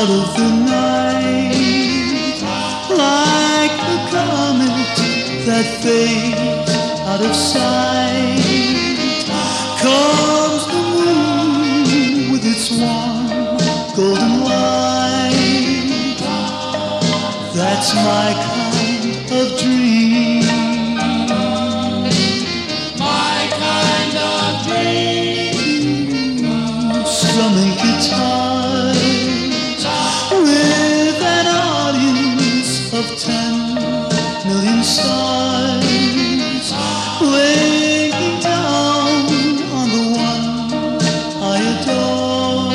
out of the night, like the comet that fades out of sight, comes the moon with its warm golden light. That's my kind of dream. My kind of dream. Strumming guitars with an audience of 10 million stars, blinking down on the one I adore.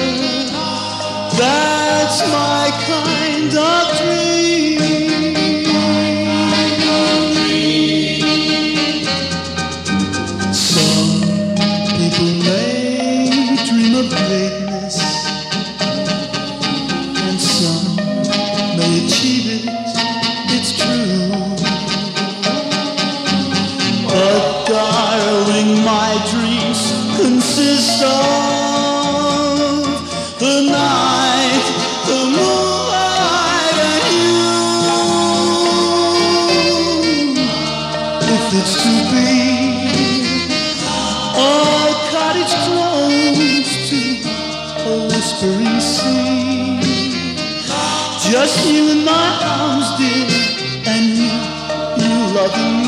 That's my kind of dream. Some people may dream of greatness, and some may achieve it, it's true. But darling, my dreams consist of the night, the moonlight, and you. If it's to be a cottage close to a whispering sea, just you in my arms, dear, and you loving me.